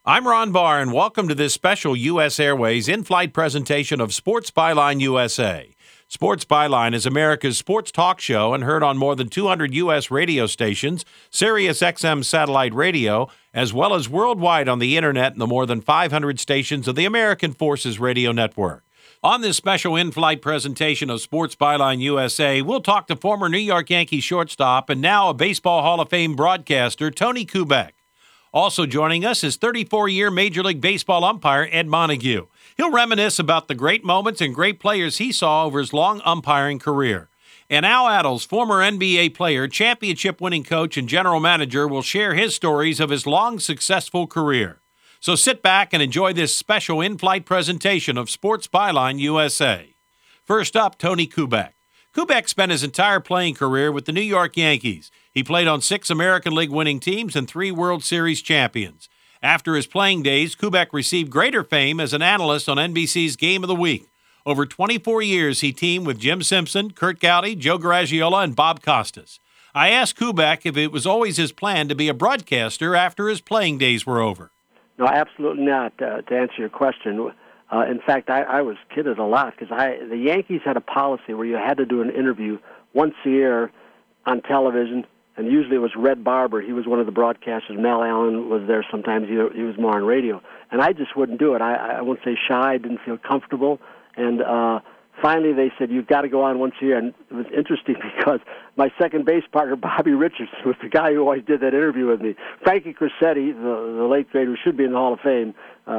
I'm Ron Barr, and welcome to this special U.S. Airways in-flight presentation of Sports Byline USA. Sports Byline is America's sports talk show and heard on more than 200 U.S. radio stations, Sirius XM satellite radio, as well as worldwide on the Internet and the more than 500 stations of the American Forces Radio Network. On this special in-flight presentation of Sports Byline USA, we'll talk to former New York Yankees shortstop and now a Baseball Hall of Fame broadcaster, Tony Kubek. Also joining us is 34-year Major League Baseball umpire Ed Montague. He'll reminisce about the great moments and great players he saw over his long umpiring career. And Al Attles, former NBA player, championship-winning coach, and general manager, will share his stories of his long, successful career. So sit back and enjoy this special in-flight presentation of Sports Byline USA. First up, Tony Kubek. Kubek spent his entire playing career with the New York Yankees. He played on 6 American League winning teams and 3 World Series champions. After his playing days, Kubek received greater fame as an analyst on NBC's Game of the Week. Over 24 years, he teamed with Jim Simpson, Curt Gowdy, Joe Garagiola, and Bob Costas. I asked Kubek if it was always his plan to be a broadcaster after his playing days were over. No, absolutely not, to answer your question. In fact, I was kidded a lot because the Yankees had a policy where you had to do an interview once a year on television, and usually it was Red Barber. He was one of the broadcasters. Mel Allen was there sometimes. He was more on radio. And I just wouldn't do it. I wouldn't say shy. I didn't feel comfortable. And finally they said, you've got to go on once a year. And it was interesting because my second base partner, Bobby Richards, was the guy who always did that interview with me. Frankie Crosetti, the late great, who should be in the Hall of Fame,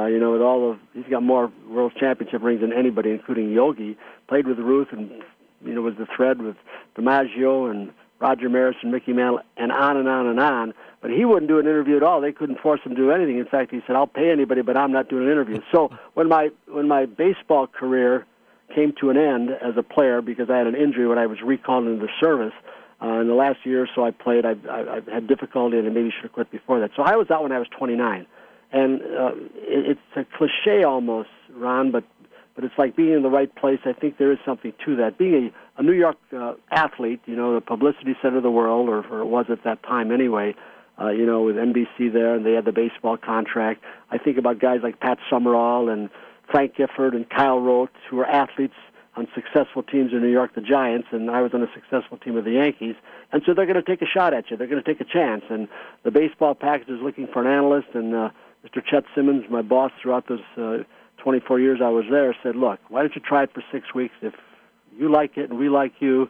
with he's got more World Championship rings than anybody, including Yogi, played with Ruth and, was the thread with DiMaggio and Roger Maris and Mickey Mantle, and on and on and on. But he wouldn't do an interview at all. They couldn't force him to do anything. In fact, he said, I'll pay anybody, but I'm not doing an interview. So when my baseball career came to an end as a player because I had an injury when I was recalled into the service, in the last year or so I played, I had difficulty and I maybe should have quit before that. So I was out when I was 29. And it's a cliche almost, Ron, but it's like being in the right place. I think there is something to that. Being a New York athlete, the publicity center of the world, or it was at that time anyway, with NBC there, and they had the baseball contract. I think about guys like Pat Summerall and Frank Gifford and Kyle Rote, who were athletes on successful teams in New York, the Giants, and I was on a successful team of the Yankees. And so they're going to take a shot at you. They're going to take a chance. And the baseball package is looking for an analyst, and Mr. Chet Simmons, my boss throughout those 24 years I was there, said, look, why don't you try it for 6 weeks? If you like it and we like you,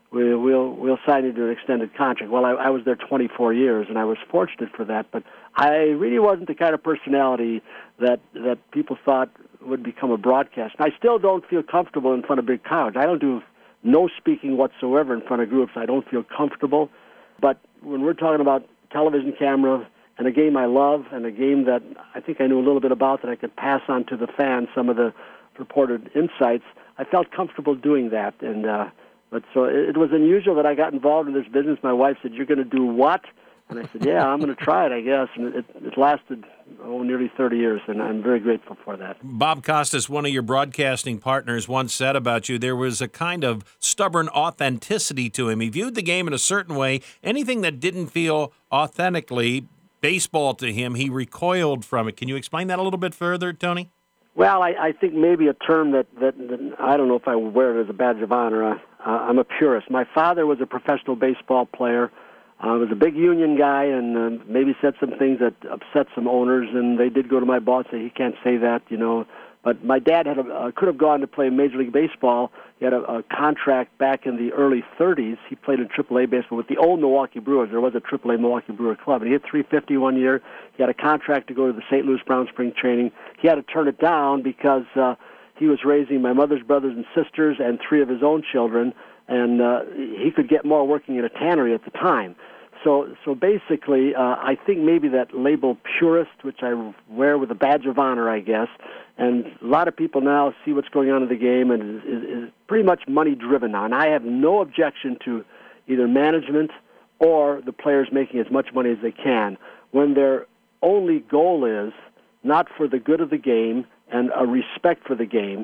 we'll sign you to an extended contract. Well, I was there 24 years, and I was fortunate for that, but I really wasn't the kind of personality that people thought would become a broadcaster. I still don't feel comfortable in front of big crowds. I don't do no speaking whatsoever in front of groups. I don't feel comfortable. But when we're talking about television camera and a game I love and a game that I think I knew a little bit about that I could pass on to the fans, some of the reported insights, I felt comfortable doing that. And but so it was unusual that I got involved in this business. My wife said, "You're going to do what?" And I said, "Yeah, I'm going to try it, I guess." And it lasted nearly 30 years, and I'm very grateful for that. Bob Costas, one of your broadcasting partners, once said about you, there was a kind of stubborn authenticity to him. He viewed the game in a certain way. Anything that didn't feel authentically baseball to him, he recoiled from it. Can you explain that a little bit further, Tony? Well, I think maybe a term that I don't know if I would wear it as a badge of honor. I'm a purist. My father was a professional baseball player. Was a big union guy, and maybe said some things that upset some owners, and they did go to my boss and say, he can't say that, But my dad could have gone to play Major League Baseball. He had a contract back in the early 30s. He played in AAA baseball with the old Milwaukee Brewers. There was a AAA Milwaukee Brewer club. And he hit .350 one year. He had a contract to go to the St. Louis Brown spring training. He had to turn it down because he was raising my mother's brothers and sisters and 3 of his own children, and he could get more working at a tannery at the time. So basically, I think maybe that label purist, which I wear with a badge of honor, I guess, and a lot of people now see what's going on in the game and is pretty much money-driven now. And I have no objection to either management or the players making as much money as they can when their only goal is not for the good of the game and a respect for the game,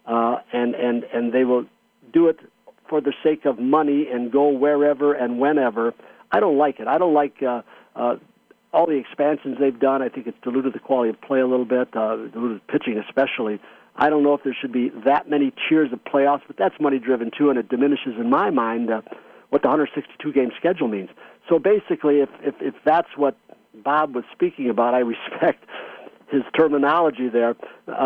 and they will do it for the sake of money and go wherever and whenever. I don't like it. I don't like all the expansions they've done, I think it's diluted the quality of play a little bit, diluted pitching especially. I don't know if there should be that many tiers of playoffs, but that's money-driven too, and it diminishes, in my mind, what the 162-game schedule means. So basically, if that's what Bob was speaking about, I respect his terminology there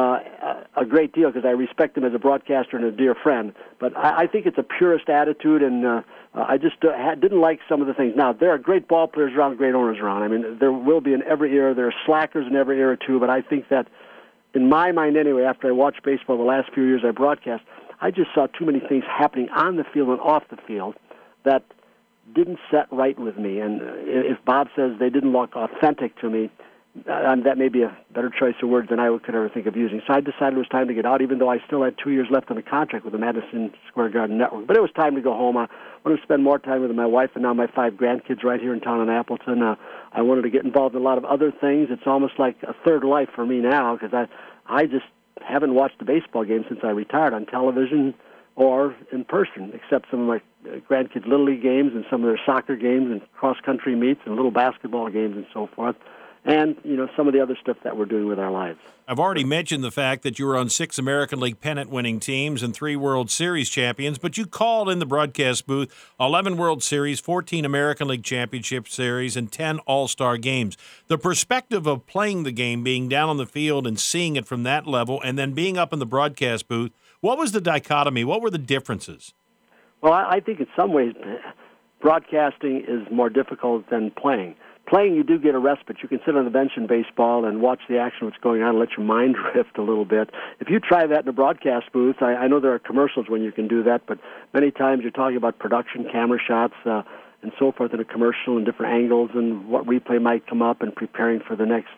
a great deal, because I respect him as a broadcaster and a dear friend. But I think it's a purist attitude, and I just didn't like some of the things. Now, there are great ball players around, great owners around. I mean, there will be in every era. There are slackers in every era, too, but I think that, in my mind anyway, after I watched baseball the last few years I broadcast, I just saw too many things happening on the field and off the field that didn't set right with me. And if Bob says they didn't look authentic to me, that may be a better choice of words than I could ever think of using. So I decided it was time to get out, even though I still had 2 years left on the contract with the Madison Square Garden Network. But it was time to go home. I wanted to spend more time with my wife and now my 5 grandkids right here in town in Appleton. I wanted to get involved in a lot of other things. It's almost like a third life for me now, because I just haven't watched a baseball game since I retired on television or in person, except some of my grandkids' Little League games and some of their soccer games and cross-country meets and little basketball games and so forth. And, some of the other stuff that we're doing with our lives. I've already mentioned the fact that you were on 6 American League pennant-winning teams and 3 World Series champions, but you called in the broadcast booth 11 World Series, 14 American League Championship Series, and 10 All-Star games. The perspective of playing the game, being down on the field and seeing it from that level, and then being up in the broadcast booth, what was the dichotomy? What were the differences? Well, I think in some ways broadcasting is more difficult than playing. Playing, you do get a respite. You can sit on the bench in baseball and watch the action, what's going on, and let your mind drift a little bit. If you try that in a broadcast booth, I know there are commercials when you can do that, but many times you're talking about production, camera shots, and so forth in a commercial and different angles and what replay might come up and preparing for the next,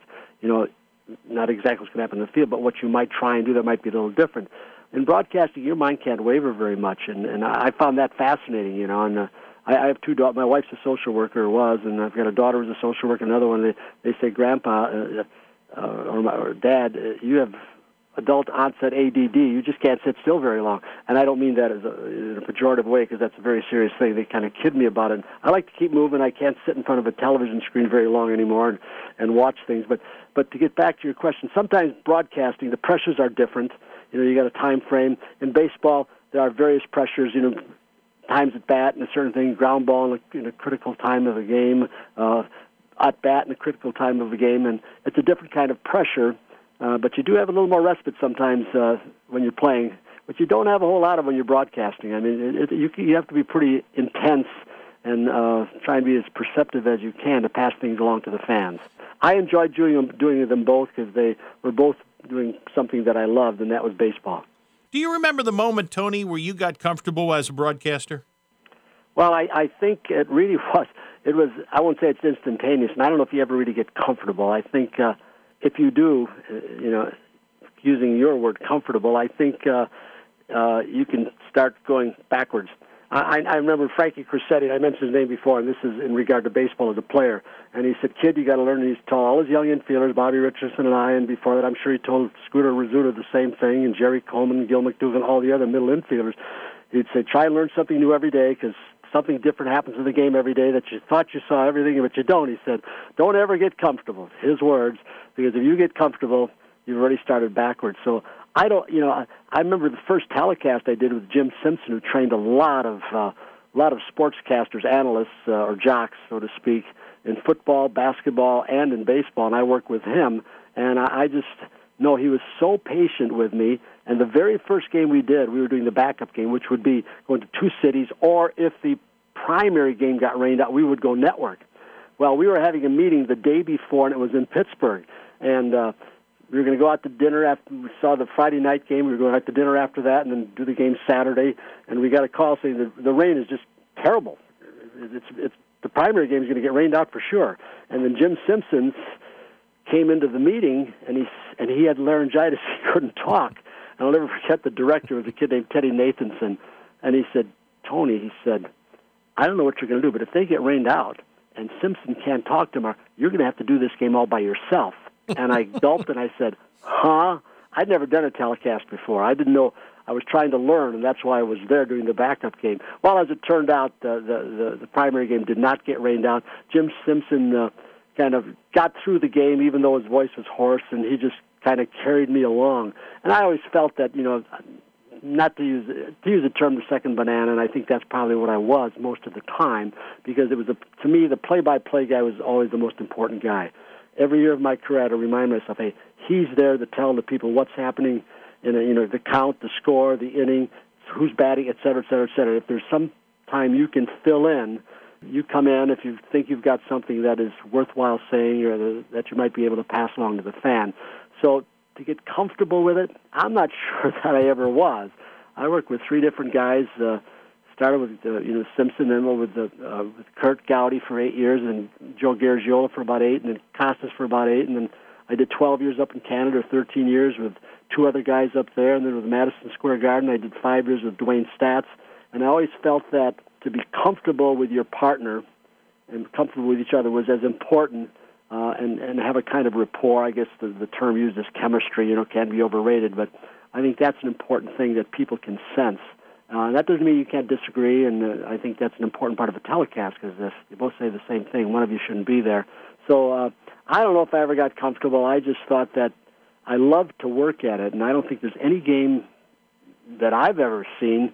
not exactly what's going to happen in the field, but what you might try and do that might be a little different. In broadcasting, your mind can't waver very much, and I found that fascinating, and I have 2 daughters. My wife's a social worker, and I've got a daughter who's a social worker. Another one, they say, Grandpa or Dad, you have adult onset ADD. You just can't sit still very long. And I don't mean that in a pejorative way, because that's a very serious thing. They kind of kid me about it. I like to keep moving. I can't sit in front of a television screen very long anymore and watch things. But to get back to your question, sometimes broadcasting, the pressures are different. You got a time frame. In baseball, there are various pressures, times at bat and a certain thing, ground ball in a critical time of the game, at bat in a critical time of the game, and it's a different kind of pressure, but you do have a little more respite sometimes when you're playing, but you don't have a whole lot of when you're broadcasting. I mean, you have to be pretty intense and try and be as perceptive as you can to pass things along to the fans. I enjoyed doing them both because they were both doing something that I loved, and that was baseball. Do you remember the moment, Tony, where you got comfortable as a broadcaster? Well, I think it really was. It was, I won't say it's instantaneous, and I don't know if you ever really get comfortable. I think if you do, using your word comfortable, I think you can start going backwards. I remember Frankie Crosetti, I mentioned his name before, and this is in regard to baseball as a player, and he said, kid, you got to learn, and he's told all his young infielders, Bobby Richardson and I, and before that I'm sure he told Scooter Rizzuto the same thing, and Jerry Coleman, Gil McDougall, and all the other middle infielders. He'd say, try and learn something new every day, because something different happens in the game every day that you thought you saw everything, but you don't. He said, don't ever get comfortable, his words, because if you get comfortable, you've already started backwards. So I don't, I remember the first telecast I did with Jim Simpson, who trained a lot of sportscasters, analysts, or jocks, so to speak, in football, basketball, and in baseball, and I worked with him, and I just know he was so patient with me. And the very first game we did, we were doing the backup game, which would be going to 2 cities, or if the primary game got rained out, we would go network. Well, we were having a meeting the day before, and it was in Pittsburgh, and we were going to go out to dinner after we saw the Friday night game. We were going out to dinner after that and then do the game Saturday. And we got a call saying the rain is just terrible. It's the primary game is going to get rained out for sure. And then Jim Simpson came into the meeting, and he had laryngitis. He couldn't talk. And I'll never forget the director was a kid named Teddy Nathanson. And he said, Tony, he said, I don't know what you're going to do, but if they get rained out and Simpson can't talk tomorrow, you're going to have to do this game all by yourself. And I gulped and I said, huh? I'd never done a telecast before. I didn't know. I was trying to learn, and that's why I was there doing the backup game. Well, as it turned out, the primary game did not get rained out. Jim Simpson kind of got through the game, even though his voice was hoarse, and he just kind of carried me along. And I always felt that, not to use the term the second banana, and I think that's probably what I was most of the time, because it was to me the play-by-play guy was always the most important guy. Every year of my career, I had to remind myself, hey, he's there to tell the people what's happening in the count, the score, the inning, who's batting, et cetera, et cetera, et cetera. If there's some time you can fill in, you come in if you think you've got something that is worthwhile saying or that you might be able to pass along to the fan. So to get comfortable with it, I'm not sure that I ever was. I worked with 3 different guys. Started with Simpson, then with Curt Gowdy for 8 years, and Joe Garagiola for about 8, and then Costas for about 8, and then I did 12 years up in Canada, 13 years with 2 other guys up there, and then with Madison Square Garden, I did 5 years with Dwayne Staats, and I always felt that to be comfortable with your partner and comfortable with each other was as important, and have a kind of rapport. I guess the term used is chemistry, can be overrated, but I think that's an important thing that people can sense. That doesn't mean you can't disagree, and I think that's an important part of a telecast, because you both say the same thing. One of you shouldn't be there. So I don't know if I ever got comfortable. I just thought that I loved to work at it, and I don't think there's any game that I've ever seen,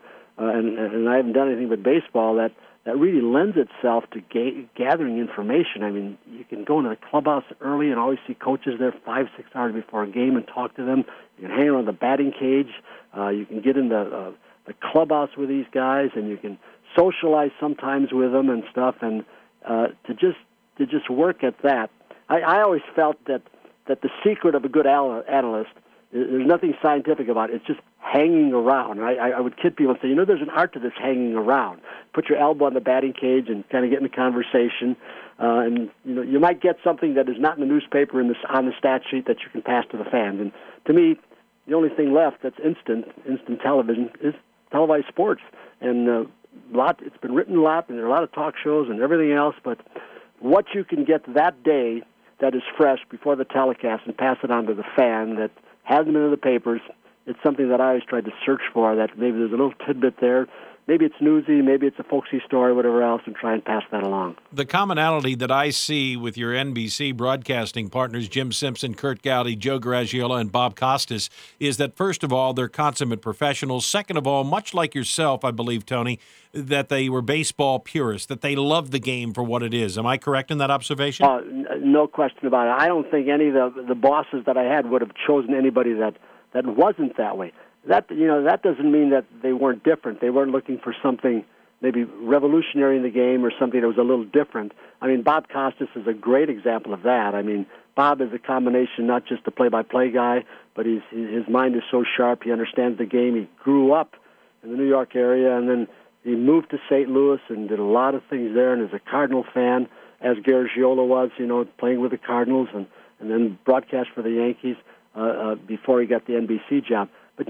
and I haven't done anything but baseball, that really lends itself to gathering information. I mean, you can go into the clubhouse early and always see coaches there 5-6 hours before a game and talk to them. You can hang around the batting cage. You can get in the clubhouse with these guys, and you can socialize sometimes with them and stuff. And to just work at that, I always felt that the secret of a good analyst, there's nothing scientific about it. It's just hanging around. I would kid people and say, there's an art to this hanging around. Put your elbow on the batting cage and kind of get in a conversation, and you might get something that is not in the newspaper on the stat sheet that you can pass to the fans. And to me, the only thing left that's instant television is televised sports. And it's been written a lot, and there are a lot of talk shows and everything else, but what you can get that day that is fresh before the telecast and pass it on to the fan that hasn't been in the papers, it's something that I always tried to search for, that maybe there's a little tidbit there. Maybe it's newsy, maybe it's a folksy story, whatever else, and try and pass that along. The commonality that I see with your NBC broadcasting partners, Jim Simpson, Curt Gowdy, Joe Garagiola, and Bob Costas, is that, first of all, they're consummate professionals. Second of all, much like yourself, I believe, Tony, that they were baseball purists, that they love the game for what it is. Am I correct in that observation? No question about it. I don't think any of the bosses that I had would have chosen anybody that wasn't that way. That doesn't mean that they weren't different. They weren't looking for something maybe revolutionary in the game or something that was a little different. I mean, Bob Costas is a great example of that. I mean, Bob is a combination, not just a play-by-play guy, but his mind is so sharp. He understands the game. He grew up in the New York area, and then he moved to St. Louis and did a lot of things there, and is a Cardinal fan, as Garagiola was, playing with the Cardinals, and then broadcast for the Yankees before he got the NBC job. But,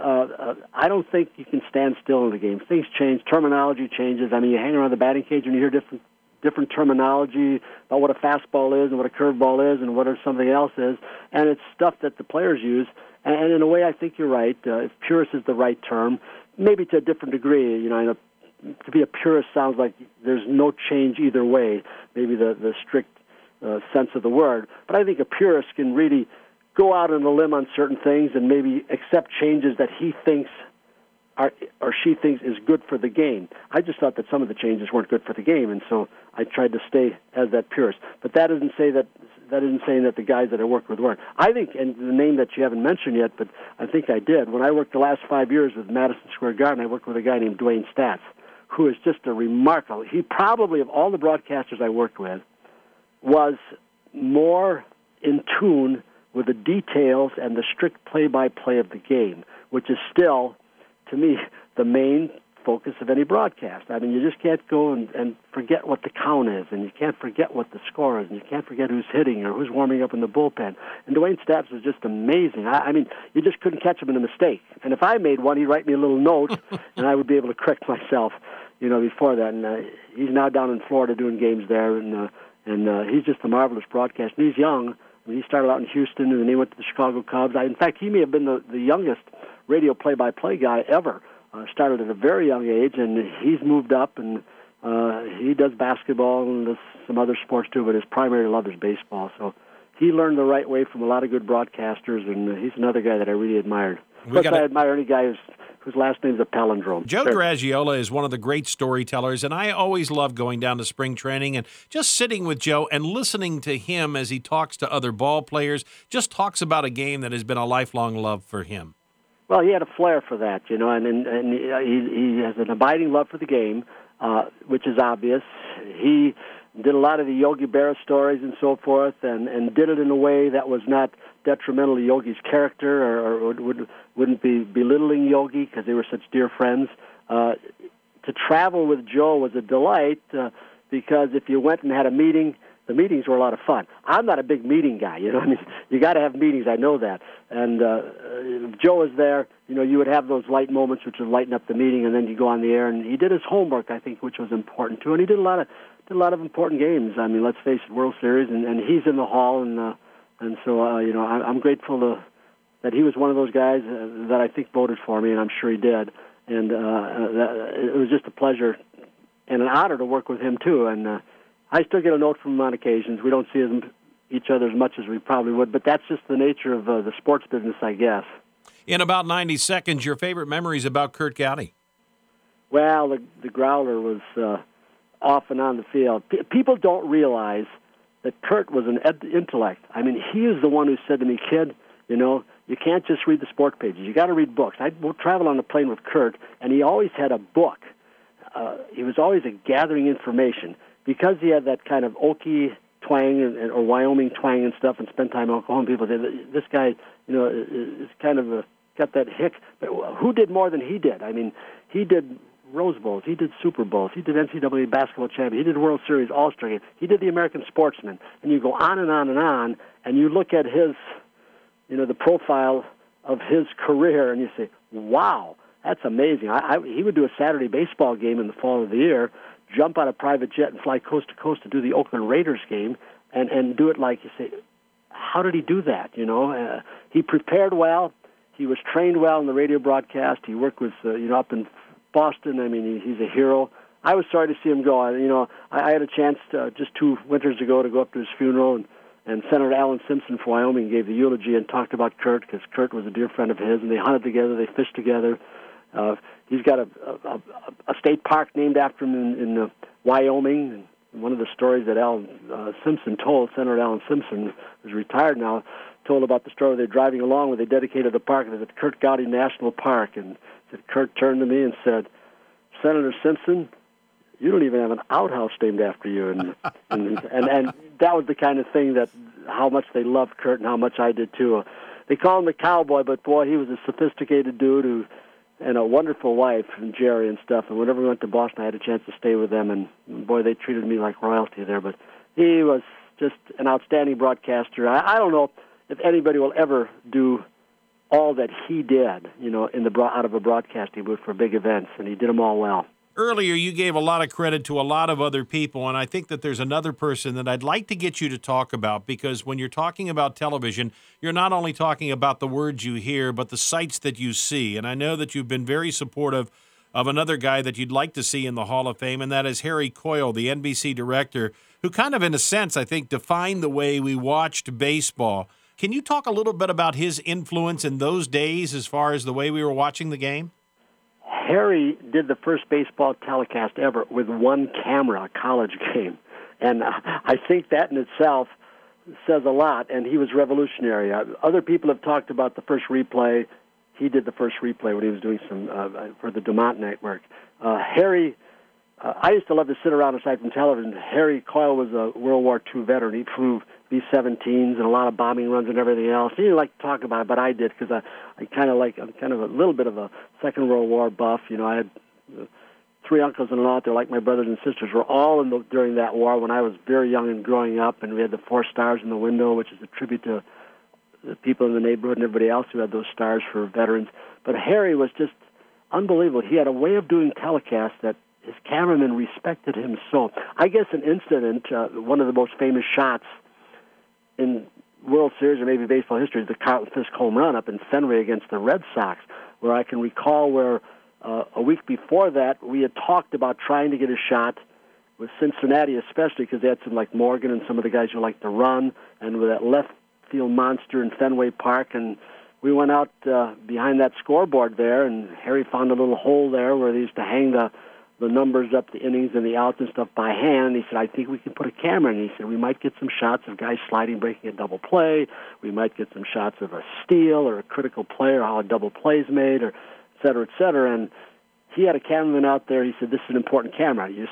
I don't think you can stand still in the game. Things change. Terminology changes. I mean, you hang around the batting cage and you hear different terminology about what a fastball is and what a curveball is and what something else is. And it's stuff that the players use. And in a way, I think you're right. If purist is the right term, maybe to a different degree. To be a purist sounds like there's no change either way, maybe the strict sense of the word. But I think a purist can really go out on a limb on certain things and maybe accept changes that he thinks or she thinks is good for the game. I just thought that some of the changes weren't good for the game, and so I tried to stay as that purist. But that isn't saying that the guys that I worked with weren't. I think, and the name that you haven't mentioned yet, but I think I did, when I worked the last 5 years with Madison Square Garden, I worked with a guy named Dwayne Staats, who is just a remarkable. He probably, of all the broadcasters I worked with, was more in tune with the details and the strict play-by-play of the game, which is still, to me, the main focus of any broadcast. I mean, you just can't go and forget what the count is, and you can't forget what the score is, and you can't forget who's hitting or who's warming up in the bullpen. And Dwayne Staats was just amazing. I mean, you just couldn't catch him in a mistake. And if I made one, he'd write me a little note, and I would be able to correct myself, before that. And he's now down in Florida doing games there, and he's just a marvelous broadcaster. And he's young. He started out in Houston, and then he went to the Chicago Cubs. In fact, he may have been the youngest radio play-by-play guy ever. Started at a very young age, and he's moved up and He does basketball and does some other sports too, but his primary love is baseball. So he learned the right way from a lot of good broadcasters, and he's another guy that I really admired. Plus, I admire any guy whose last name's a palindrome. Joe Garagiola is one of the great storytellers, and I always love going down to spring training and just sitting with Joe and listening to him as he talks to other ball players, just talks about a game that has been a lifelong love for him. Well, he had a flair for that, you know, and he has an abiding love for the game, which is obvious. He did a lot of the Yogi Berra stories and so forth, and did it in a way that was not detrimental to Yogi's character or wouldn't be belittling Yogi because they were such dear friends. To travel with Joe was a delight because if you went and had a meeting, the meetings were a lot of fun. I'm not a big meeting guy, you know. I mean, you got to have meetings. I know that. And if Joe was there, you know, you would have those light moments which would lighten up the meeting, and then you go on the air. And he did his homework, I think, which was important too. And he did a lot of important games. I mean, let's face it, World Series, and he's in the Hall, and so you know, I'm grateful that he was one of those guys that I think voted for me, and I'm sure he did. And it was just a pleasure and an honor to work with him too. And I still get a note from him on occasions. We don't see each other as much as we probably would, but that's just the nature of the sports business, I guess. In about 90 seconds, your favorite memories about Curt Gowdy? Well, the Growler was off and on the field. People don't realize that Curt was an intellect. I mean, he is the one who said to me, "Kid, you know, you can't just read the sport pages. You got to read books." I would travel on the plane with Curt, and he always had a book. He was always gathering information. Because he had that kind of Okie twang or Wyoming twang and stuff, and spent time in Oklahoma, people say, this guy, you know, is kind of got that hick. But who did more than he did? I mean, he did Rose Bowls, he did Super Bowls, he did NCAA basketball champion, he did World Series All-Star Game, he did the American Sportsman, and you go on and on and on, and you look at his, you know, the profile of his career, and you say, wow, that's amazing. He would do a Saturday baseball game in the fall of the year, jump on a private jet and fly coast to coast to do the Oakland Raiders game, and do it like you say, how did he do that? You know, he prepared well. He was trained well in the radio broadcast. He worked with, you know, up in Boston. I mean, he's a hero. I was sorry to see him go. You know, I had a chance just 2 winters ago to go up to his funeral, and Senator Alan Simpson from Wyoming gave the eulogy and talked about Curt because Curt was a dear friend of his, and they hunted together, they fished together. He's got a state park named after him in Wyoming. And one of the stories that Alan Simpson told, Senator Alan Simpson, who's retired now, told about the story they're driving along where they dedicated the park. It was at Curt Gowdy National Park. And said, Curt turned to me and said, "Senator Simpson, you don't even have an outhouse named after you." And that was the kind of thing that how much they loved Curt and how much I did too. They call him the cowboy, but boy, he was a sophisticated dude and a wonderful wife, and Jerry and stuff. And whenever we went to Boston, I had a chance to stay with them, and boy, they treated me like royalty there. But he was just an outstanding broadcaster. I don't know if anybody will ever do all that he did, you know, out of a broadcasting booth for big events, and he did them all well. Earlier, you gave a lot of credit to a lot of other people, and I think that there's another person that I'd like to get you to talk about, because when you're talking about television, you're not only talking about the words you hear, but the sights that you see. And I know that you've been very supportive of another guy that you'd like to see in the Hall of Fame, and that is Harry Coyle, the NBC director, who kind of, in a sense, I think, defined the way we watched baseball. Can you talk a little bit about his influence in those days as far as the way we were watching the game? Harry did the first baseball telecast ever with one camera, a college game. And I think that in itself says a lot, and he was revolutionary. Other people have talked about the first replay. He did the first replay when he was doing some for the DuMont Network. Harry, I used to love to sit around aside from television. Harry Coyle was a World War II veteran. He flew B-17s and a lot of bombing runs and everything else. He didn't like to talk about it, but I did because I'm kind of a little bit of a Second World War buff. You know, I had 3 uncles and an aunt. They're like my brothers and sisters. Were all during that war when I was very young and growing up, and we had the 4 stars in the window, which is a tribute to the people in the neighborhood and everybody else who had those stars for veterans. But Harry was just unbelievable. He had a way of doing telecasts that his cameramen respected him so. I guess an incident, one of the most famous shots in World Series or maybe baseball history is the Carlton Fisk home run up in Fenway against the Red Sox, where I can recall where a week before that we had talked about trying to get a shot with Cincinnati especially, because they had some like Morgan and some of the guys who like to run, and with that left field monster in Fenway Park. And we went out behind that scoreboard there, and Harry found a little hole there where they used to hang the numbers up, the innings and the outs and stuff by hand. And he said, I think we can put a camera in. He said, we might get some shots of guys sliding, breaking a double play. We might get some shots of a steal or a critical play or how a double play is made, or et cetera, et cetera. And he had a cameraman out there. He said, this is an important camera. Your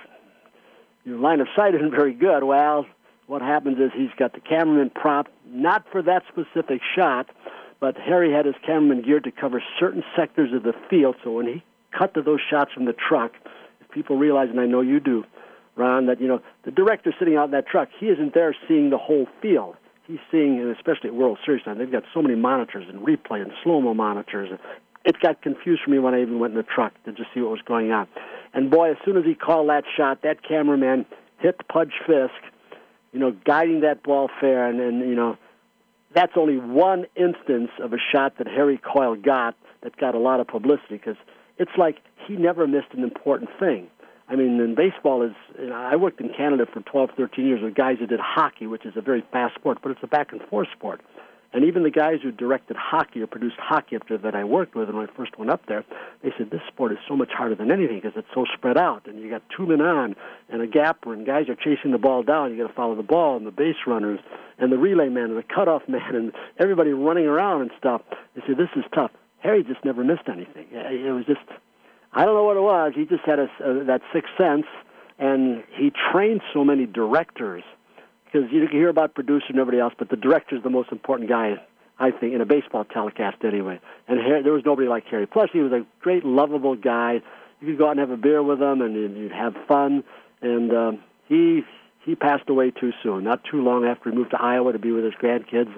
line of sight isn't very good. Well, what happens is he's got the cameraman prompt, not for that specific shot, but Harry had his cameraman geared to cover certain sectors of the field. So when he cut to those shots from the truck, if people realize, and I know you do, Ron, that, the director sitting out in that truck, he isn't there seeing the whole field. He's seeing, and especially at World Series time, they've got so many monitors and replay and slow-mo monitors. It got confused for me when I even went in the truck to just see what was going on. And boy, as soon as he called that shot, that cameraman hit Pudge Fisk, guiding that ball fair. And that's only one instance of a shot that Harry Coyle got that got a lot of publicity, because it's like he never missed an important thing. I mean, in baseball, I worked in Canada for 12, 13 years with guys who did hockey, which is a very fast sport, but it's a back-and-forth sport. And even the guys who directed hockey or produced hockey up there that I worked with when I first went up there, they said this sport is so much harder than anything because it's so spread out. And you got two men on and a gapper, and guys are chasing the ball down. You got to follow the ball, and the base runners and the relay man and the cutoff man and everybody running around and stuff. They said this is tough. Harry just never missed anything. It was just, I don't know what it was. He just had that sixth sense, and he trained so many directors. Because you can hear about producer and everybody else, but the director is the most important guy, I think, in a baseball telecast anyway. And there was nobody like Harry. Plus, he was a great, lovable guy. You could go out and have a beer with him, and you'd have fun. And he passed away too soon, not too long after he moved to Iowa to be with his grandkids,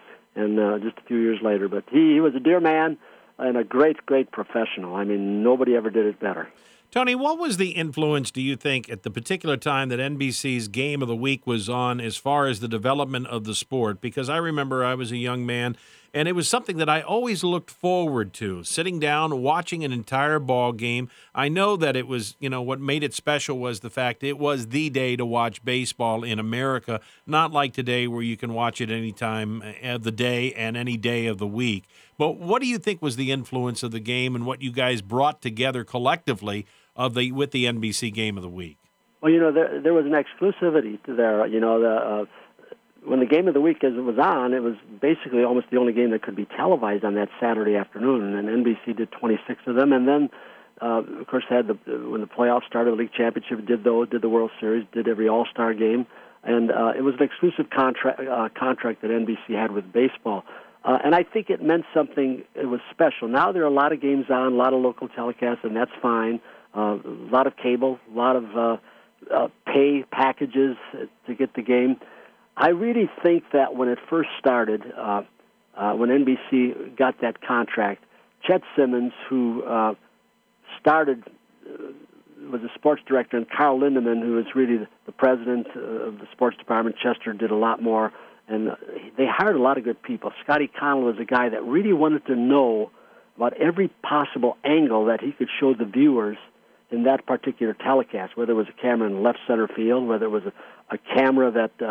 and just a few years later. But he was a dear man and a great, great professional. I mean, nobody ever did it better. Tony, what was the influence, do you think, at the particular time that NBC's Game of the Week was on as far as the development of the sport? Because I remember I was a young man, and it was something that I always looked forward to, sitting down, watching an entire ball game. I know that it was, what made it special was the fact it was the day to watch baseball in America, not like today where you can watch it any time of the day and any day of the week. But what do you think was the influence of the game and what you guys brought together collectively with the NBC Game of the Week? Well, there was an exclusivity to there. When the Game of the Week as it was on, it was basically almost the only game that could be televised on that Saturday afternoon, and NBC did 26 of them. And then, of course, they had when the playoffs started, the league championship, did the World Series, did every All-Star game, and it was an exclusive contract that NBC had with baseball. And I think it meant something. It was special. Now there are a lot of games on, a lot of local telecasts, and that's fine. A lot of cable, a lot of pay packages to get the game. I really think that when it first started, when NBC got that contract, Chet Simmons, who started, was a sports director, and Carl Lindemann, who was really the president of the sports department, Chester, did a lot more. And they hired a lot of good people. Scotty Connell was a guy that really wanted to know about every possible angle that he could show the viewers in that particular telecast, whether it was a camera in left center field, whether it was a camera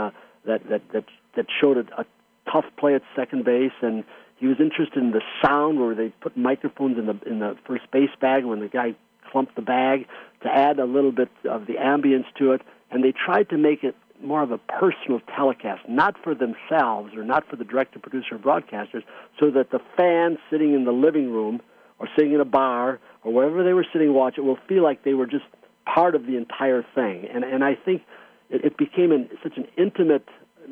that showed a tough play at second base, and he was interested in the sound where they put microphones in the first base bag when the guy clumped the bag to add a little bit of the ambience to it, and they tried to make it more of a personal telecast, not for themselves or not for the director, producer, or broadcasters, so that the fans sitting in the living room or sitting in a bar or wherever they were sitting watching will feel like they were just part of the entire thing. And I think it became such an intimate,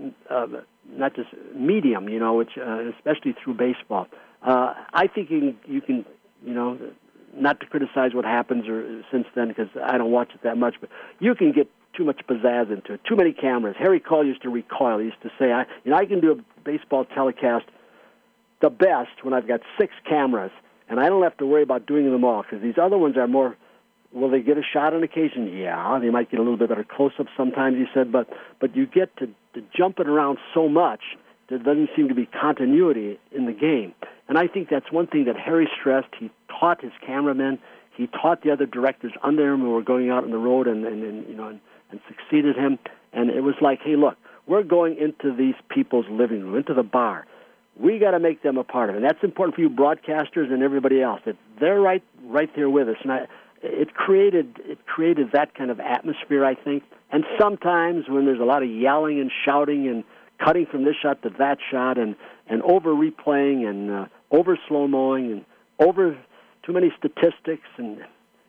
not just medium, which especially through baseball. I think you can, not to criticize what happens since then because I don't watch it that much, but you can get too much pizzazz into it, too many cameras. Harry Coyle used to recoil. He used to say, I can do a baseball telecast the best when I've got 6 cameras, and I don't have to worry about doing them all because these other ones are more, will they get a shot on occasion? Yeah, they might get a little bit better close-up sometimes, he said, but you get to jump it around so much, there doesn't seem to be continuity in the game. And I think that's one thing that Harry stressed. He taught his cameramen. He taught the other directors under him who were going out on the road and succeeded him. And it was like, hey, look, we're going into these people's living room, into the bar. We got to make them a part of it. And that's important for you broadcasters and everybody else, that they're right there with us. And it created that kind of atmosphere, I think. And sometimes when there's a lot of yelling and shouting and cutting from this shot to that shot and over replaying and over slow-mowing and over too many statistics, and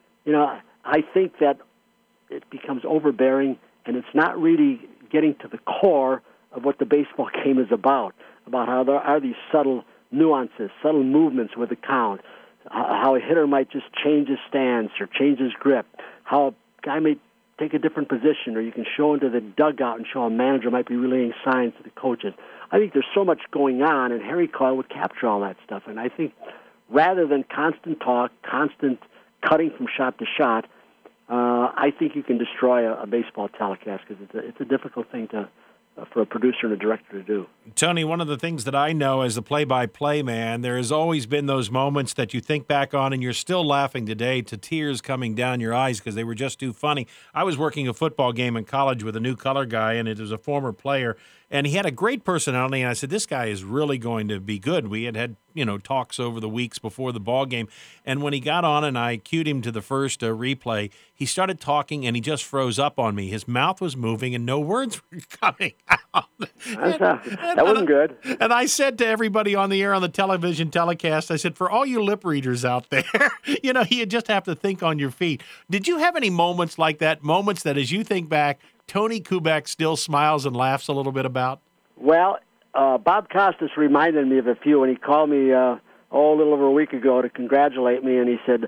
I think that it becomes overbearing, and it's not really getting to the core of what the baseball game is about how there are these subtle nuances, subtle movements with the count, how a hitter might just change his stance or change his grip, how a guy may take a different position, or you can show into the dugout and show a manager might be relaying signs to the coaches. I think there's so much going on, and Harry Coyle would capture all that stuff. And I think rather than constant talk, constant cutting from shot to shot, I think you can destroy a baseball telecast because it's a difficult thing for a producer and a director to do. Tony, one of the things that I know as a play-by-play man, there has always been those moments that you think back on and you're still laughing today to tears coming down your eyes because they were just too funny. I was working a football game in college with a new color guy, and it was a former player, and he had a great personality, and I said, this guy is really going to be good. We had talks over the weeks before the ball game, and when he got on and I cued him to the first replay, he started talking, and he just froze up on me. His mouth was moving, and no words were coming out. That wasn't good. And I said to everybody on the air on the television telecast, I said, for all you lip readers out there, you just have to think on your feet. Did you have any moments like that, moments that as you think back, Tony Kubek still smiles and laughs a little bit about? Well, Bob Costas reminded me of a few when he called me a little over a week ago to congratulate me, and he said,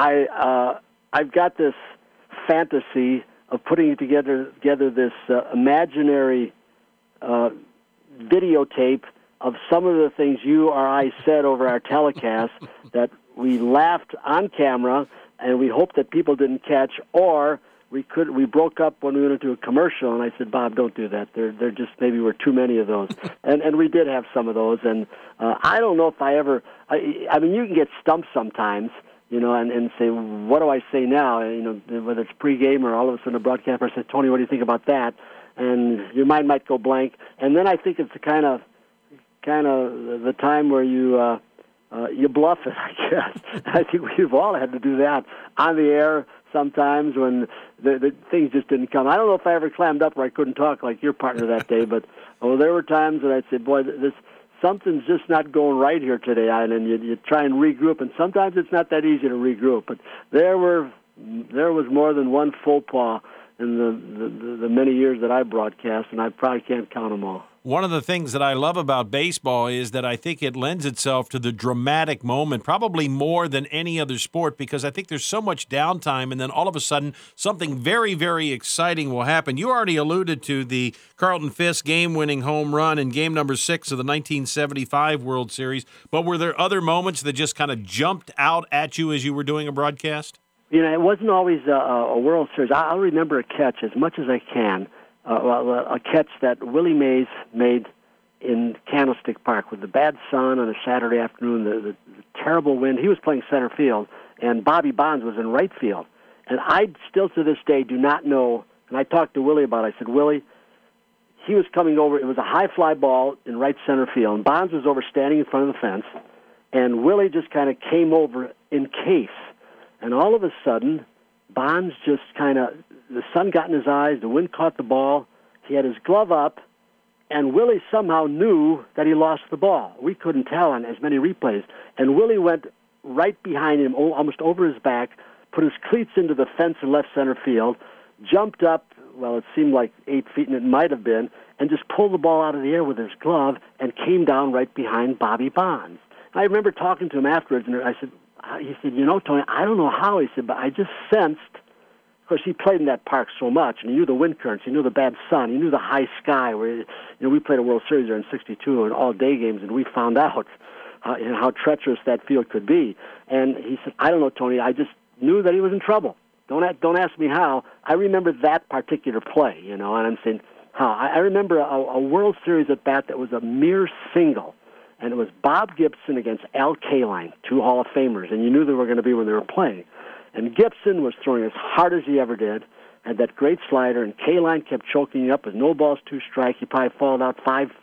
I've got this fantasy of putting together this imaginary videotape of some of the things you or I said over our telecast that we laughed on camera and we hoped that people didn't catch, or we broke up when we went into a commercial, and I said, Bob, don't do that. There just maybe were too many of those. And we did have some of those, and I don't know if I ever, I mean, you can get stumped sometimes, and say, what do I say now? Whether it's pregame or all of a sudden a broadcaster says, Tony, what do you think about that? And your mind might go blank. And then I think it's the kind of the time where you bluff it, I guess. I think we've all had to do that on the air sometimes when the things just didn't come. I don't know if I ever clammed up where I couldn't talk like your partner that day, but there were times that I'd say, boy, something's just not going right here today, and then you try and regroup, and sometimes it's not that easy to regroup. But there was more than one faux pas in the many years that I broadcast, and I probably can't count them all. One of the things that I love about baseball is that I think it lends itself to the dramatic moment, probably more than any other sport, because I think there's so much downtime, and then all of a sudden something very, very exciting will happen. You already alluded to the Carlton Fisk game-winning home run in game number 6 of the 1975 World Series, but were there other moments that just kind of jumped out at you as you were doing a broadcast? It wasn't always a World Series. I'll remember a catch as much as I can. A catch that Willie Mays made in Candlestick Park with the bad sun on a Saturday afternoon, the terrible wind. He was playing center field, and Bobby Bonds was in right field. And I still to this day do not know, and I talked to Willie about it. I said, Willie, he was coming over. It was a high fly ball in right center field, and Bonds was over standing in front of the fence, and Willie just kind of came over in case. And all of a sudden, Bonds just the sun got in his eyes, the wind caught the ball, he had his glove up, and Willie somehow knew that he lost the ball. We couldn't tell on as many replays. And Willie went right behind him, almost over his back, put his cleats into the fence in left center field, jumped up, well, it seemed like 8 feet, and it might have been, and just pulled the ball out of the air with his glove and came down right behind Bobby Bonds. I remember talking to him afterwards, and he said, Tony, I don't know how, he said, but I just sensed, of course, he played in that park so much, and he knew the wind currents, he knew the bad sun, he knew the high sky, where, we played a World Series there in '62 and all-day games, and we found out how treacherous that field could be. And he said, I don't know, Tony, I just knew that he was in trouble. Don't ask me how. I remember that particular play, and I'm saying, how? I remember a World Series at bat that was a mere single, and it was Bob Gibson against Al Kaline, 2 Hall of Famers, and you knew they were going to be when they were playing. And Gibson was throwing as hard as he ever did, had that great slider, and Kaline kept choking up with no balls, 2 strikes. He probably fouled out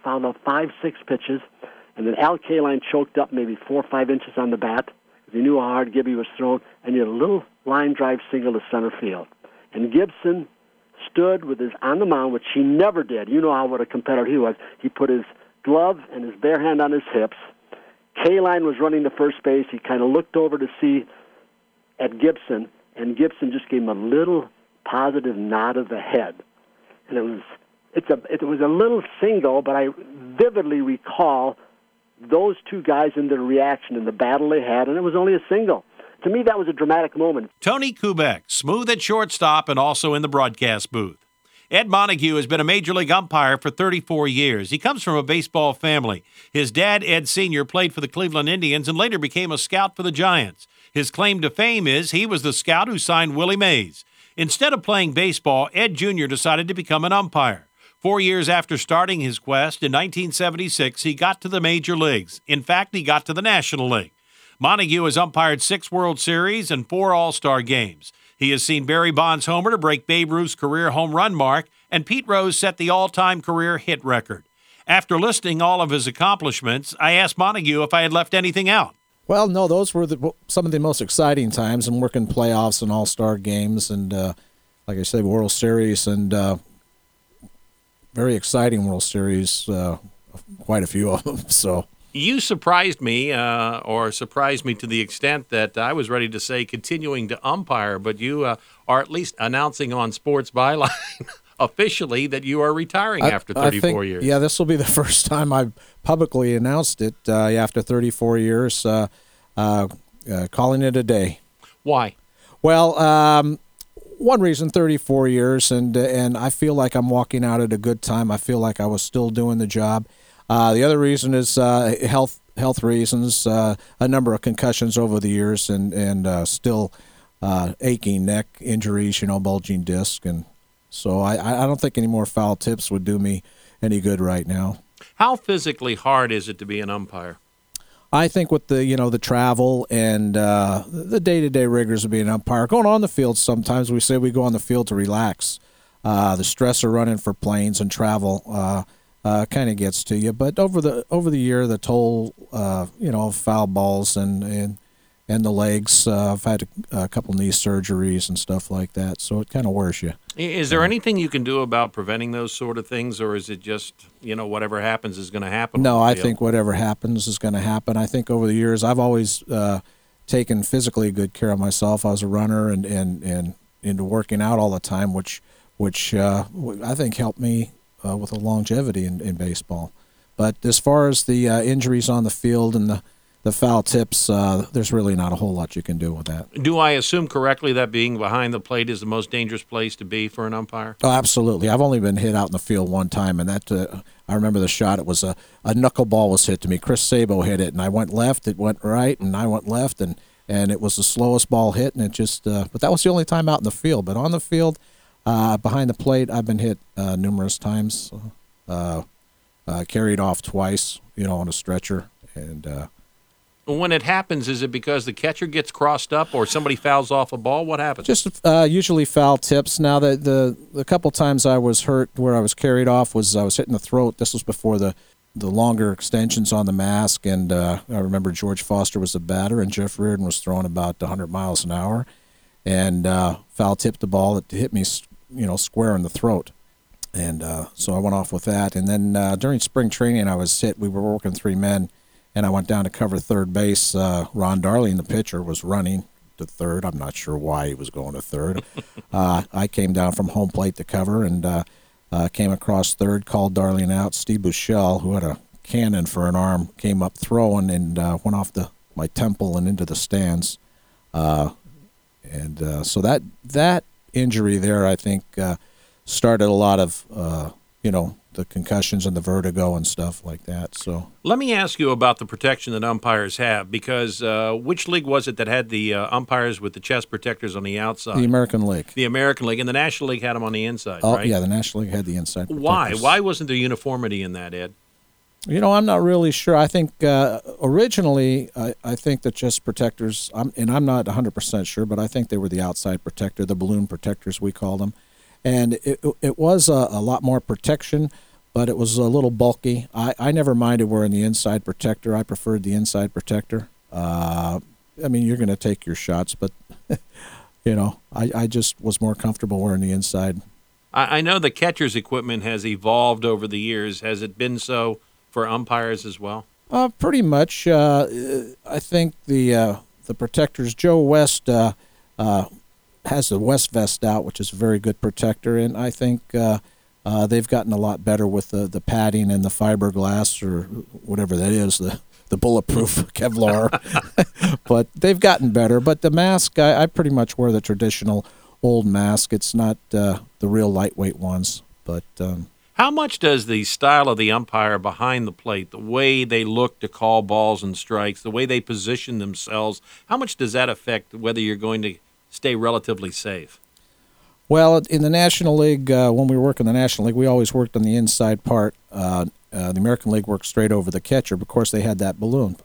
6 pitches, and then Al Kaline choked up maybe 4 or 5 inches on the bat because he knew how hard Gibby was throwing, and he had a little line drive single to center field. And Gibson stood with his on the mound, which he never did. You know what a competitor he was. He put his glove and his bare hand on his hips. Kaline was running to first base. He kind of looked over to see at Gibson, and Gibson just gave him a little positive nod of the head. And it was a little single, but I vividly recall those 2 guys and their reaction and the battle they had, and it was only a single. To me, that was a dramatic moment. Tony Kubek, smooth at shortstop and also in the broadcast booth. Ed Montague has been a Major League umpire for 34 years. He comes from a baseball family. His dad, Ed Sr., played for the Cleveland Indians and later became a scout for the Giants. His claim to fame is he was the scout who signed Willie Mays. Instead of playing baseball, Ed Jr. decided to become an umpire. 4 years after starting his quest, in 1976, he got to the major leagues. In fact, he got to the National League. Montague has umpired 6 World Series and 4 All-Star games. He has seen Barry Bonds' homer to break Babe Ruth's career home run mark, and Pete Rose set the all-time career hit record. After listing all of his accomplishments, I asked Montague if I had left anything out. Well, no, those were some of the most exciting times, and working playoffs and all-star games, and like I said, World Series, and very exciting World Series, quite a few of them. So you surprised me, or surprised me to the extent that I was ready to say continuing to umpire, but you are at least announcing on Sports Byline officially that you are retiring after 34 years. Yeah, this will be the first time I've publicly announced it after 34 years, calling it a day. Why? Well, one reason, 34 years, and I feel like I'm walking out at a good time. I feel like I was still doing the job. The other reason is health reasons, a number of concussions over the years, and still aching neck injuries, bulging disc, and so I don't think any more foul tips would do me any good right now. How physically hard is it to be an umpire? I think with the travel and the day-to-day rigors of being an umpire, going on the field, sometimes we say we go on the field to relax. The stress of running for planes and travel kind of gets to you. But over the year, the toll, of foul balls and the legs. I've had a couple knee surgeries and stuff like that, so it kind of wears you. Is there anything you can do about preventing those sort of things, or is it just, whatever happens is going to happen? No, I think whatever happens is going to happen. I think over the years I've always taken physically good care of myself. I was a runner and into working out all the time, which I think helped me with the longevity in baseball. But as far as the injuries on the field and the foul tips, there's really not a whole lot you can do with that. Do I assume correctly that being behind the plate is the most dangerous place to be for an umpire? Oh, absolutely. I've only been hit out in the field one time, and that I remember the shot. It was a knuckleball was hit to me. Chris Sabo hit it, and I went left. It went right, and I went left, and it was the slowest ball hit, and it just but that was the only time out in the field. But on the field, behind the plate, I've been hit numerous times, carried off twice, on a stretcher, and when it happens, is it because the catcher gets crossed up or somebody fouls off a ball? What happens? Just usually foul tips. Now, the couple times I was hurt where I was carried off was I was hitting the throat. This was before the longer extensions on the mask, and I remember George Foster was the batter, and Jeff Reardon was throwing about 100 miles an hour, and foul tipped the ball. It hit me, square in the throat, and so I went off with that. And then during spring training, I was hit. We were working 3 men. And I went down to cover third base. Ron Darling, the pitcher, was running to third. I'm not sure why he was going to third. I came down from home plate to cover and came across third, called Darling out. Steve Buechele, who had a cannon for an arm, came up throwing and went off my temple and into the stands. So that injury there, I think, started a lot of, the concussions and the vertigo and stuff like that. So let me ask you about the protection that umpires have, because which league was it that had the umpires with the chest protectors on the outside? The American League. The American League, and the National League had them on the inside, right? Oh, yeah, the National League had the inside protectors. Why? Why wasn't there uniformity in that, Ed? I'm not really sure. I think originally, I think that just protectors, I'm not 100% sure, but I think they were the outside protector, the balloon protectors we call them. And it was a lot more protection, but it was a little bulky. I never minded wearing the inside protector. I preferred the inside protector. You're going to take your shots, but, I just was more comfortable wearing the inside. I know the catcher's equipment has evolved over the years. Has it been so for umpires as well? Pretty much. I think the protectors, Joe West has the West Vest out, which is a very good protector, and I think they've gotten a lot better with the padding and the fiberglass or whatever that is, the bulletproof Kevlar. But they've gotten better. But the mask, I pretty much wear the traditional old mask. It's not the real lightweight ones, but. How much does the style of the umpire behind the plate, the way they look to call balls and strikes, the way they position themselves, how much does that affect whether you're going to stay relatively safe? Well, in the National League, when we work in the National League, we always worked on the inside part. The American League worked straight over the catcher. Of course, they had that balloon.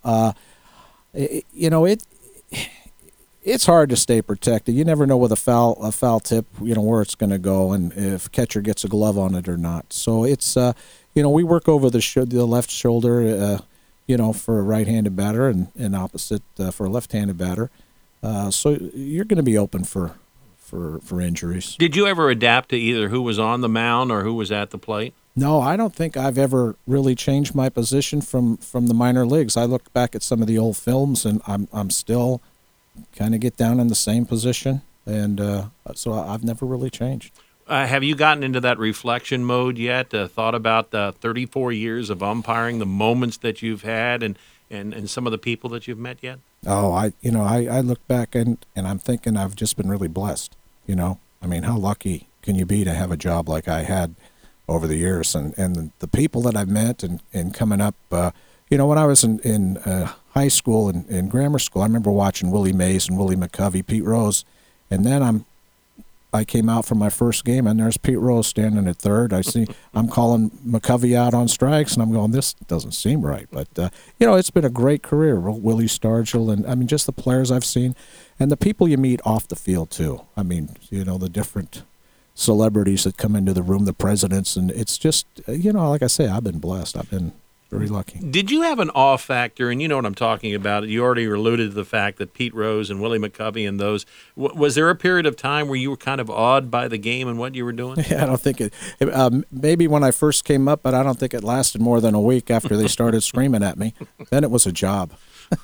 It's hard to stay protected. You never know with a foul tip, where it's going to go, and if a catcher gets a glove on it or not. So it's, we work over the left shoulder, for a right-handed batter, and opposite for a left-handed batter. So you're going to be open for injuries. Did you ever adapt to either who was on the mound or who was at the plate? No, I don't think I've ever really changed my position from the minor leagues. I look back at some of the old films, and I'm still kind of get down in the same position, and so I've never really changed. Have you gotten into that reflection mode yet? Thought about the 34 years of umpiring, the moments that you've had, and some of the people that you've met yet? Oh, I look back and I'm thinking I've just been really blessed. How lucky can you be to have a job like I had over the years, and the people that I've met and coming up. When I was in high school and in grammar school, I remember watching Willie Mays and Willie McCovey, Pete Rose, and then I came out for my first game, and there's Pete Rose standing at third. I'm calling McCovey out on strikes, and I'm going, this doesn't seem right. But it's been a great career, Willie Stargell, and just the players I've seen, and the people you meet off the field too. The different celebrities that come into the room, the presidents, and it's just like I say, I've been blessed. I've been very lucky. Did you have an awe factor? And you know what I'm talking about. You already alluded to the fact that Pete Rose and Willie McCovey and those. Was there a period of time where you were kind of awed by the game and what you were doing? Yeah, I don't think it maybe when I first came up, but I don't think it lasted more than a week after they started screaming at me. Then it was a job.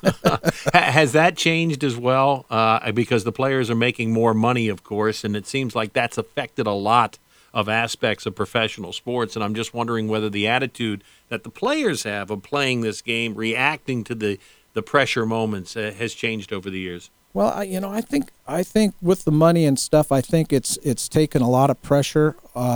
Has that changed as well? Because the players are making more money, of course, and it seems like that's affected a lot of aspects of professional sports, and I'm just wondering whether the attitude that the players have of playing this game, reacting to the pressure moments, has changed over the years. Well, I think with the money and stuff, I think it's taken a lot of pressure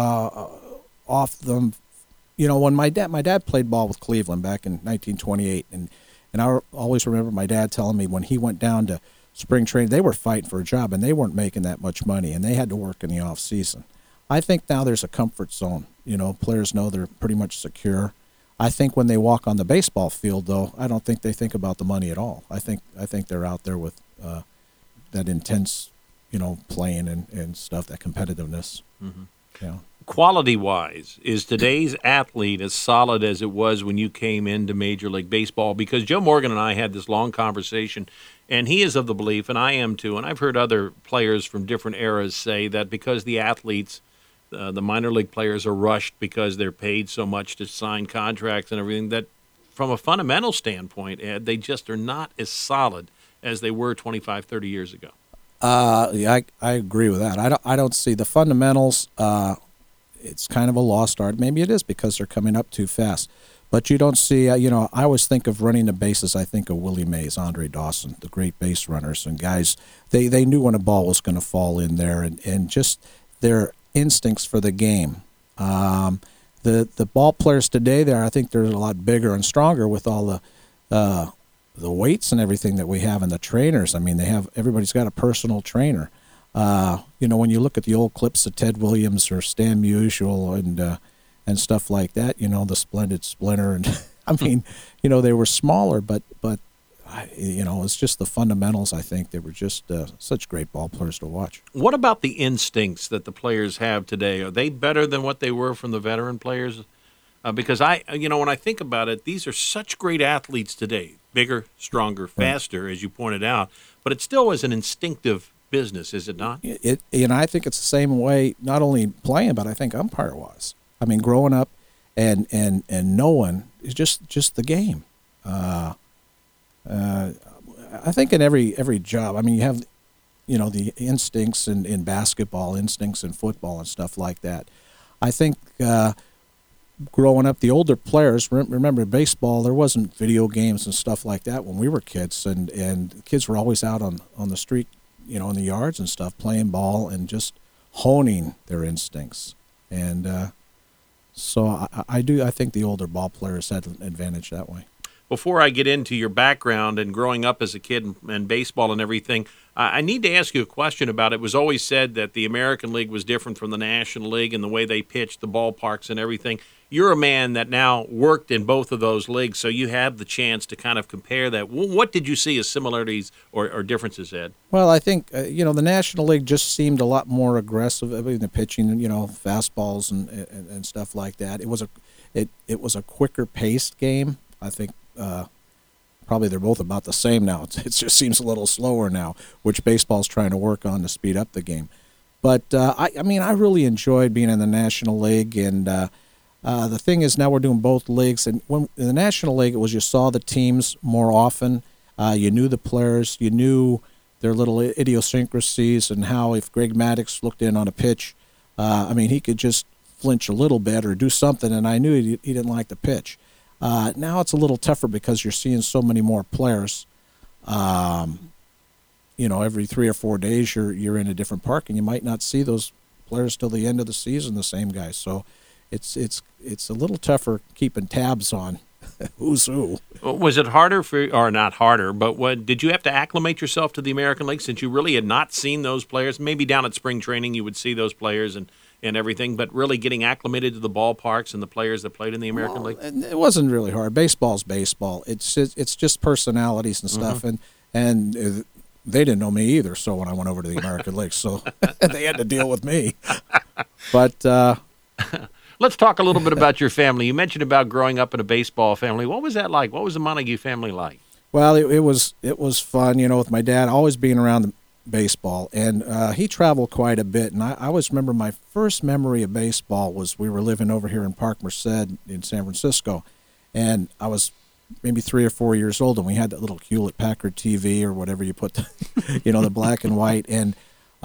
off them. When my dad played ball with Cleveland back in 1928, and I always remember my dad telling me when he went down to spring training, they were fighting for a job, and they weren't making that much money, and they had to work in the off season. I think now there's a comfort zone. Players know they're pretty much secure. I think when they walk on the baseball field, though, I don't think they think about the money at all. I think they're out there with that intense, playing and stuff, that competitiveness. Mm-hmm. Yeah. Quality-wise, is today's athlete as solid as it was when you came into Major League Baseball? Because Joe Morgan and I had this long conversation, and he is of the belief, and I am too, and I've heard other players from different eras say that because the athletes, the minor league players, are rushed because they're paid so much to sign contracts and everything, that from a fundamental standpoint, Ed, they just are not as solid as they were 25, 30 years ago. Yeah, I agree with that. I don't see the fundamentals. It's kind of a lost art. Maybe it is because they're coming up too fast. But you don't see, I always think of running the bases. I think of Willie Mays, Andre Dawson, the great base runners and guys. They knew when a ball was going to fall in there, and just their instincts for the game. The ball players today, I think they're a lot bigger and stronger with all the weights and everything that we have, and the trainers. Everybody's got a personal trainer. When you look at the old clips of Ted Williams or Stan Musial and stuff like that, the Splendid Splinter, and I mean, they were smaller, but it's just the fundamentals. I think they were just such great ball players to watch. What about the instincts that the players have today? Are they better than what they were from the veteran players? Because when I think about it, these are such great athletes today, bigger, stronger, faster, as you pointed out, but it still is an instinctive business, is it not? I think it's the same way, not only playing, but I think umpire-wise. I mean, growing up and knowing is just the game. I think in every job, I mean, you have, the instincts in basketball, instincts in football and stuff like that. I think growing up, the older players, remember baseball, there wasn't video games and stuff like that when we were kids, and kids were always out on the street, in the yards and stuff, playing ball and just honing their instincts. And so I think the older ball players had an advantage that way. Before I get into your background and growing up as a kid and baseball and everything, I need to ask you a question about it. It was always said that the American League was different from the National League and the way they pitched, the ballparks and everything. You're a man that now worked in both of those leagues, so you have the chance to kind of compare that. What did you see as similarities or differences, Ed? Well, I think, the National League just seemed a lot more aggressive. I mean, the pitching, fastballs and stuff like that. It was a quicker paced game. I think probably they're both about the same now. It just seems a little slower now, which baseball's trying to work on to speed up the game. But I really enjoyed being in the National League, and the thing is now we're doing both leagues. And when in the National League, it was you saw the teams more often, you knew the players, you knew their little idiosyncrasies, and how if Greg Maddux looked in on a pitch, he could just flinch a little bit or do something, and I knew he didn't like the pitch. Now it's a little tougher because you're seeing so many more players. Every 3 or 4 days you're in a different park, and you might not see those players till the end of the season, the same guys. So it's a little tougher keeping tabs on who's who. Was it harder or not harder, but did you have to acclimate yourself to the American League since you really had not seen those players? Maybe down at spring training you would see those players and everything, but really getting acclimated to the ballparks and the players that played in the American League? It wasn't really hard. Baseball's baseball. It's just personalities and stuff, and they didn't know me either. So when I went over to the American League, so they had to deal with me. But let's talk a little bit about your family. You mentioned about growing up in a baseball family. What was that like? What was the Montague family like? Well, it was fun, with my dad always being around the baseball, and he traveled quite a bit. And I always remember my first memory of baseball was we were living over here in Park Merced in San Francisco, and I was maybe 3 or 4 years old, and we had that little Hewlett-Packard TV or whatever you put, the black and white, and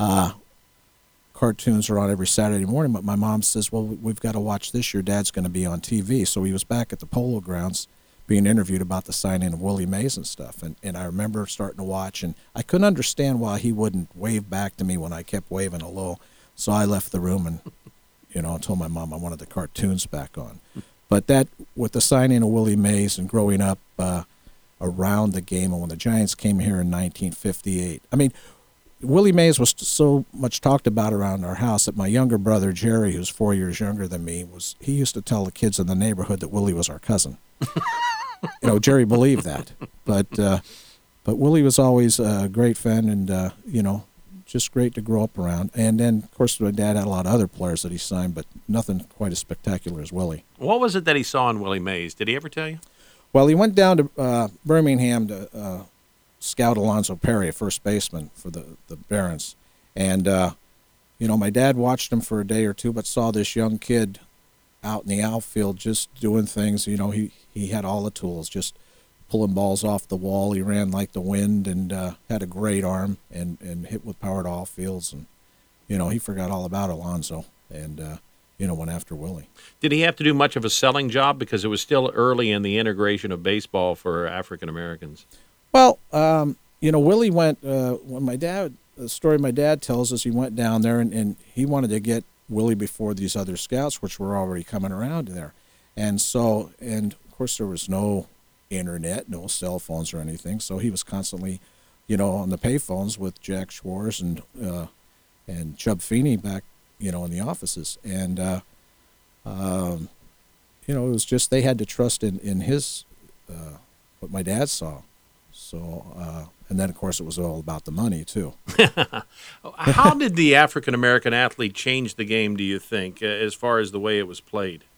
cartoons are on every Saturday morning. But my mom says, well, we've got to watch this. Your dad's going to be on TV. So he was back at the Polo Grounds being interviewed about the signing of Willie Mays and stuff. And I remember starting to watch, and I couldn't understand why he wouldn't wave back to me when I kept waving hello. So I left the room and, told my mom I wanted the cartoons back on. But that, with the signing of Willie Mays and growing up around the game, and when the Giants came here in 1958, Willie Mays was so much talked about around our house that my younger brother, Jerry, who's 4 years younger than me, he used to tell the kids in the neighborhood that Willie was our cousin. Jerry believed that, but Willie was always a great fan, and just great to grow up around. And then, of course, my dad had a lot of other players that he signed, but nothing quite as spectacular as Willie. What was it that he saw in Willie Mays? Did he ever tell you? Well, he went down to Birmingham to scout Alonzo Perry, a first baseman for the Barons, and my dad watched him for a day or two, but saw this young kid out in the outfield just doing things. He had all the tools, just pulling balls off the wall. He ran like the wind, and had a great arm, and hit with power to all fields. And he forgot all about Alonzo, and went after Willie. Did he have to do much of a selling job, because it was still early in the integration of baseball for African Americans? Well, Willie went when the story my dad tells us, he went down there and he wanted to get Willie before these other scouts, which were already coming around there. And so, and of course there was no internet, no cell phones or anything. So he was constantly, on the payphones with Jack Schwartz and Chub Feeney back, in the offices. And it was just they had to trust in his what my dad saw. So, and then of course it was all about the money too. How did the African American athlete change the game, do you think, as far as the way it was played?